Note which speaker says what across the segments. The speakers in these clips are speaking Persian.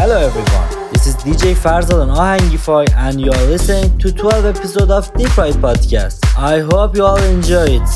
Speaker 1: Hello everyone, this is DJ Farzad on Ahangify and you are listening to 12 episode of Deep Ride Podcast. I hope you all enjoy it.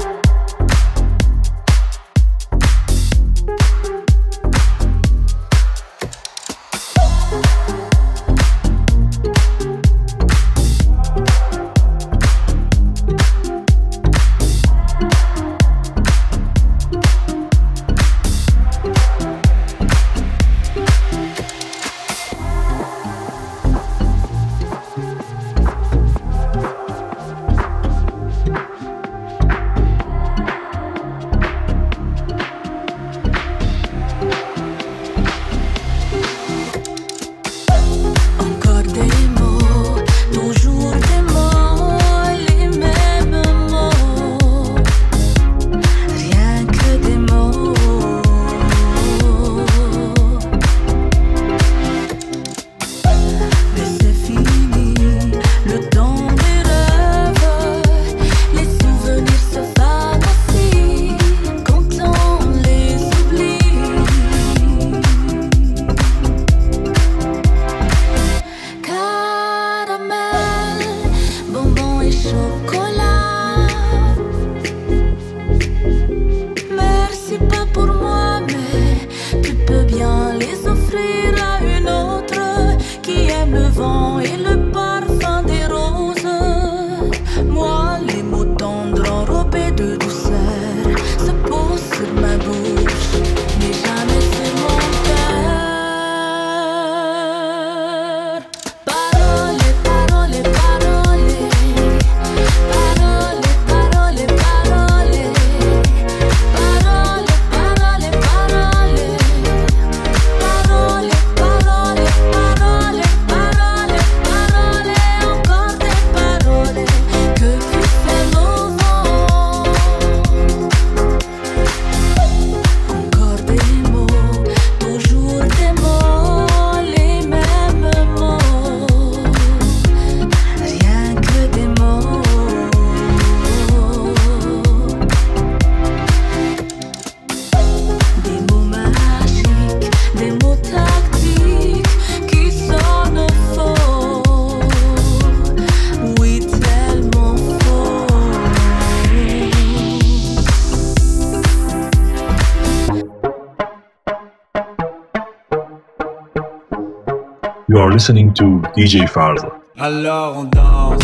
Speaker 2: You are listening to DJ Farzad.
Speaker 3: Alors on danse.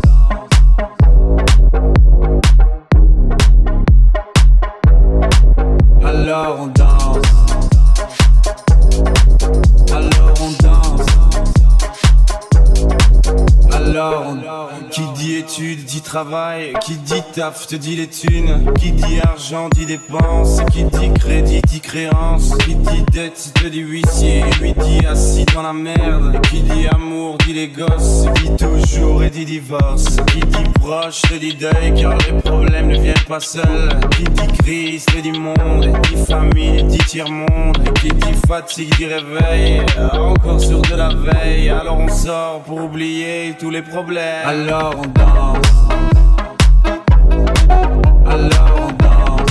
Speaker 3: Alors on danse. Alors on danse. Alors qui dit études dit travail, qui dit taf te dit les thunes, qui dit argent dit dépenses, qui dit crédit dit créance, qui dit dette te dit huissier, lui dit assis dans la merde, qui dit amour dit les gosses, dit toujours et dit divorce, qui dit proche te dit deuil car les problèmes ne viennent pas seuls, qui dit crise te dit monde, dit famille dit tiers-monde, qui dit fatigue dit réveil, encore sur de la veille, alors on sort pour oublier tous les problèmes. Alors on danse. Alors on danse.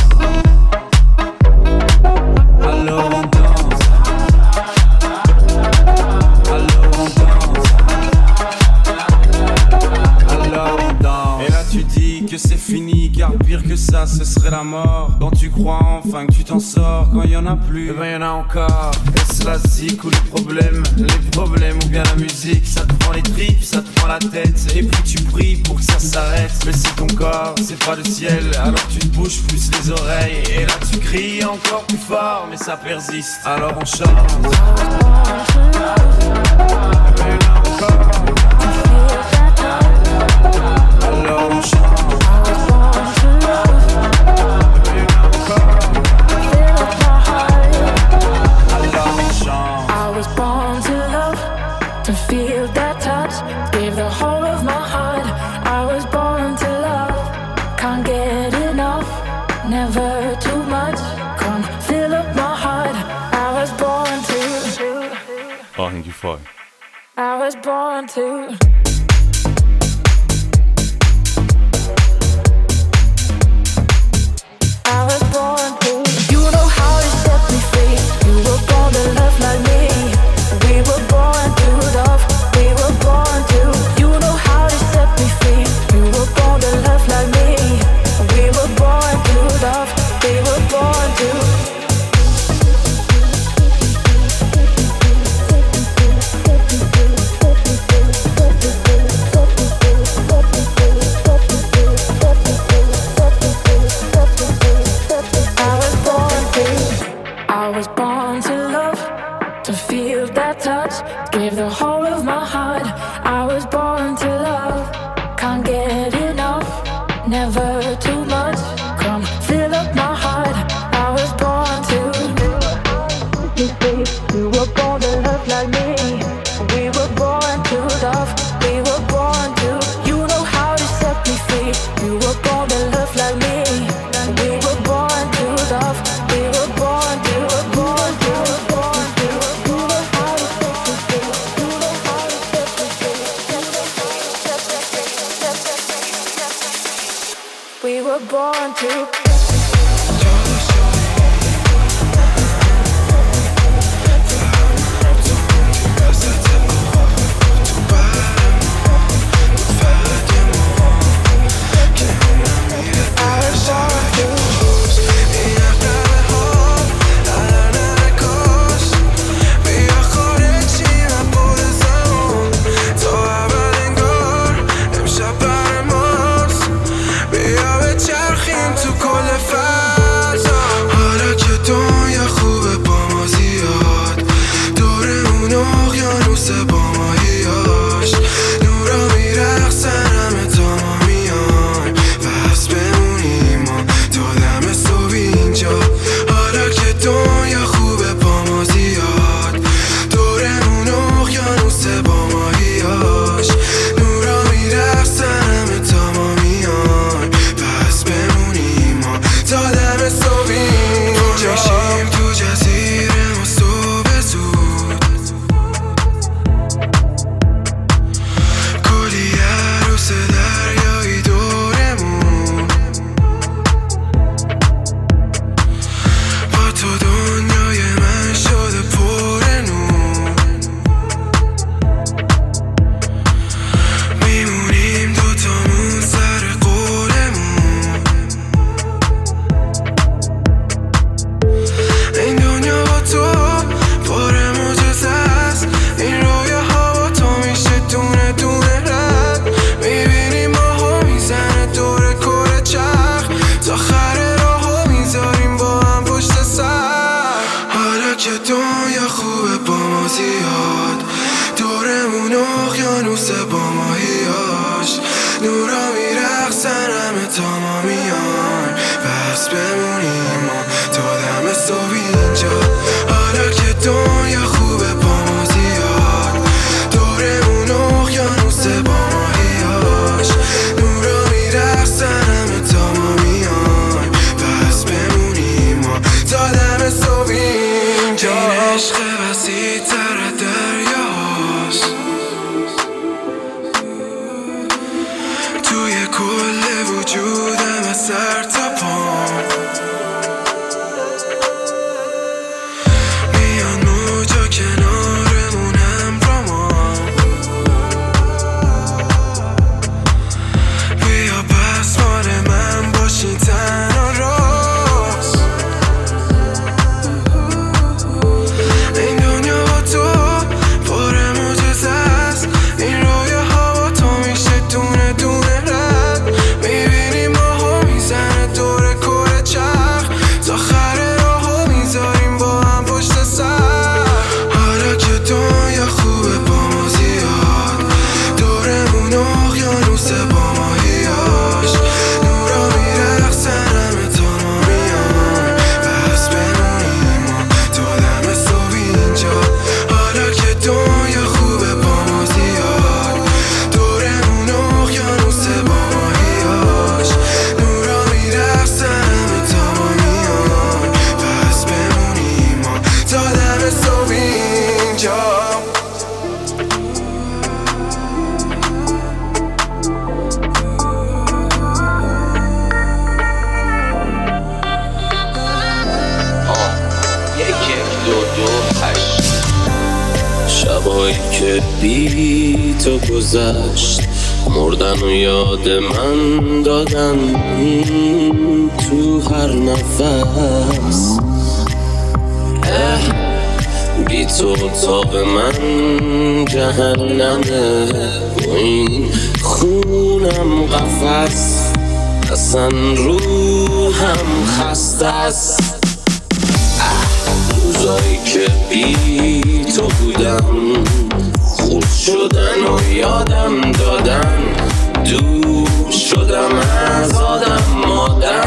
Speaker 3: Alors on danse. Alors on danse. Alors on danse. Et là tu dis que c'est fini, car pire que ça ce serait la mort. Quand tu crois enfin que tu t'en sors, quand y en a plus, eh ben y en a encore. Est-ce la zik ou les problèmes ou bien la musique, ça te prend les tripes, ça te prend la tête, et puis tu pries pour que ça s'arrête. Mais c'est ton corps, c'est pas le ciel, alors tu te bouges plus les oreilles, et là tu cries encore plus fort, mais ça persiste, alors on chante. Et là encore. Alors on chante.
Speaker 4: I was born to. I was born to. You know how to set me free. You were born to love like me. We feel that touch, gave the whole of my heart. I was born to love, can't get enough, never too much. Come fill up my heart. I was born to. You were born to love like me. We were born to love. We were born to. You know how to set me free. You were born to love like me. We were born to love. We were born to. Born to. Born to. You know how to set me free. You know how to set me free. We were born to.
Speaker 5: که بی تو گذشت مردن و یاد من دادن تو هر نفس بی تو اتاق من جهنمه و این خونم قفس اصلا روحم خسته است روز روزایی که بی تو بودم خود شدن و یادم دادن دور شدم از آدم مادم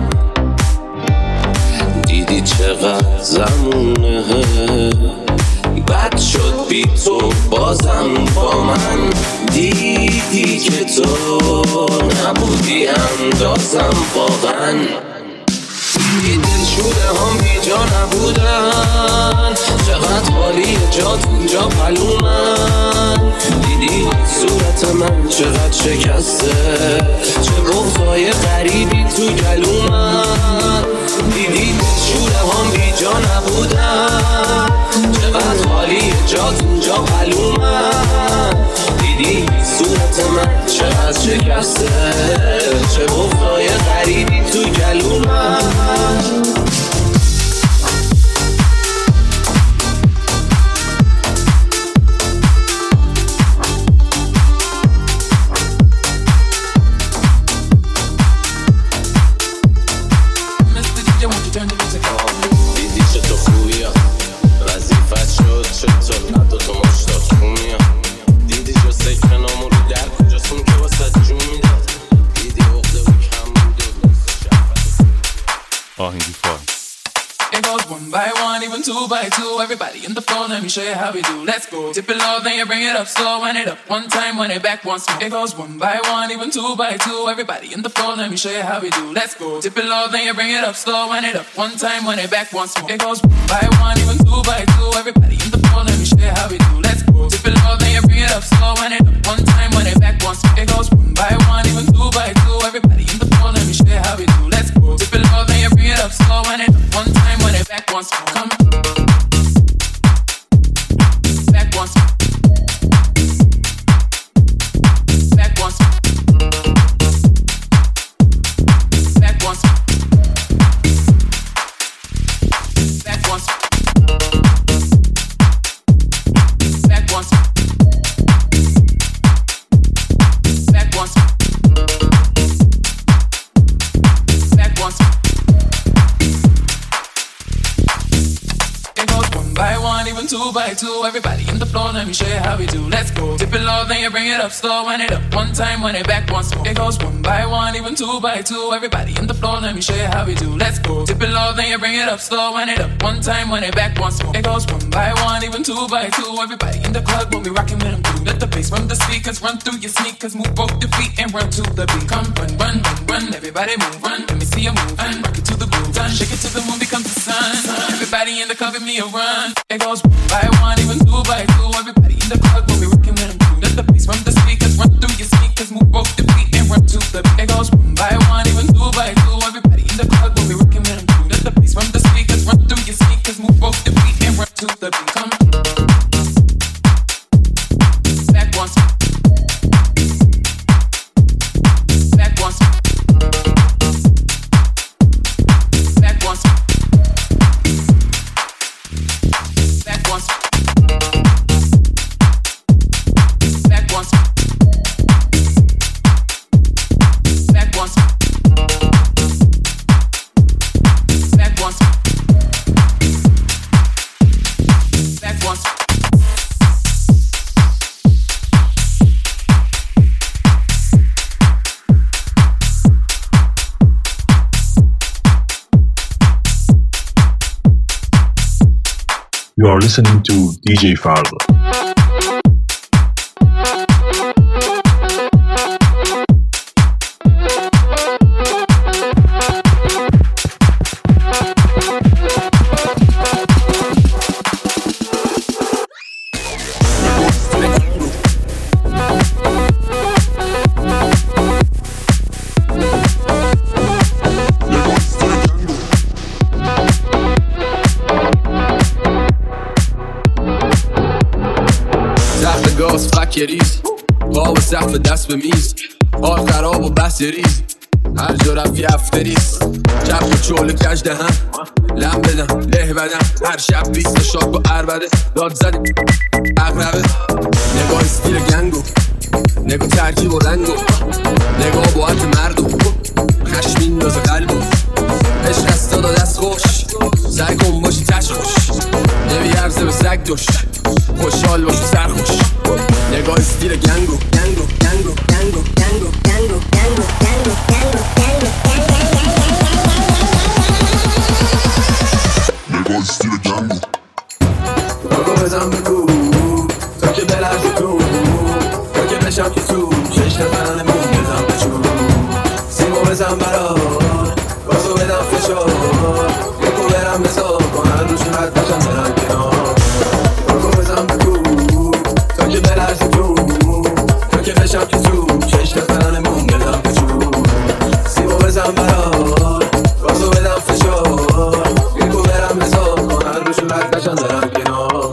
Speaker 5: دیدی چقدر زمونه بد شد بی تو بازم با من دیدی که تو نبودی اندازم واقعا دیدی دلشوره هم بی جا نبودن چقدر حالی جات اونجا پلومن دیدی صورت من چقدر شکسته چه بغضای غریبی تو گلومن دیدی دلشوره هم بی جا نبودن چقدر حالی جات اونجا پلومن دیدی صورت من چقدر شکسته چه بغضای غریبی تو گلومن دیدی چطور خوبی ها وظیفت شد چطور ندو تو مشتاق خونی ها دیدی جو سکنامو رو در کجاستون که واسه جون میداد دیدی اغده و کم بود
Speaker 2: آهنگی فای
Speaker 6: It goes one by one, even two by two. Everybody in the floor, let me show you how we do. Let's go. Dip it low, then you bring it up slow. Wind it up one time, wind it back once more. It goes one by one, even two by two. Everybody in the floor, let me show you how we do. Let's go. Dip it low, then you bring it up slow. Wind it up one time, wind it back once more. It goes one by one, even two by two. Everybody in the floor, let me show you how we do. Let's go. Dip it low, then you bring it up slow. Wind it up one time, wind it back once more. It goes one by one, even two by two. Everybody in the floor, let me show you how we do. Let's go. Dip it low, then you bring it up slow. Wind it up one time, wind it back once more. Come back once. Back once. Back once. Back once. Back once. Back once. Back once. It goes one by one, even two by two. Everybody in the floor, let me show you how we do. Let's go. Dip it low, then you bring it up slow. Wind it up one time, wind it back once more. It goes one by one, even two by two. Everybody in the floor, let me show you how we do. Let's go. Dip it low, then you bring it up slow. Wind it up one time, wind it back once more. It goes one by one, even two by two. Everybody in the club when we rockin' with them too. Let the bass run the speakers, run through your sneakers, move both your feet and run to the beat. Come run, run, run, run. Everybody move, run. Let me see you move and rock it to the groove. Done. Shake it till the moon becomes the sun. Everybody in the club give me a run. It goes one by one, even two by two. Everybody in the club when we rockin' with them too. Let the bass run the speakers, run through your sneakers, move both your feet and run to the beat. It goes one by one, even two by two. Everybody in the club when we rockin' with them too. Let the bass run the speakers, run through your sneakers, move both your feet and run to the beat. Come back once. Back once. Back once. Back once. Back once. Back once. Back once. Back once.
Speaker 2: You are listening to DJ Farza.
Speaker 7: ریز پا و سقف دست به میز حال خراب و بحث ریز هر جا رفت یه افتریز چرخ و چول کج دهن لم بدم له بدم هر شب 20 شاک و عربده داد زدیم اقربه نگاه استیل گنگو نگاه ترکیب و رنگو نگاه باعت مردو خشم میندازه قلبو عشق از دادا دست خوش سعی کن باشی تش خوش نمیارزه به سگ دوش خوشحال باشی سرخوش نگاه استیل گنگو گنگو گنگو گنگو گنگو گنگو گنگو گنگو گنگو
Speaker 2: نگاه استیل گنگو
Speaker 7: باگو بزن بگو تا که بلرزی تو تا که بشم که تو شش نفرانه مون بزن بچون سیمو بزن برا گازو بدم فشار بگو برم بزار کنن روشون حد باشم برم کنار باگو بزن بگو تا که بلرزی تو تا که بشم که تو شش نفرانه مون بزن بچون سیمو بزن برا گازو بدم فشار بگو برم بزار کنن روشون حد باشم برم کنار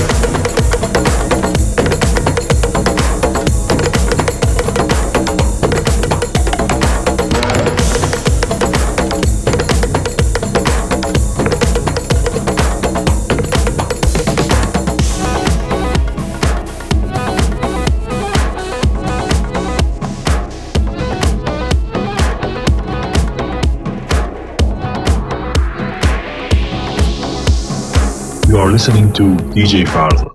Speaker 2: You are listening to DJ Farzad.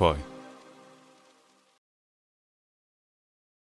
Speaker 8: اسپاتیفای.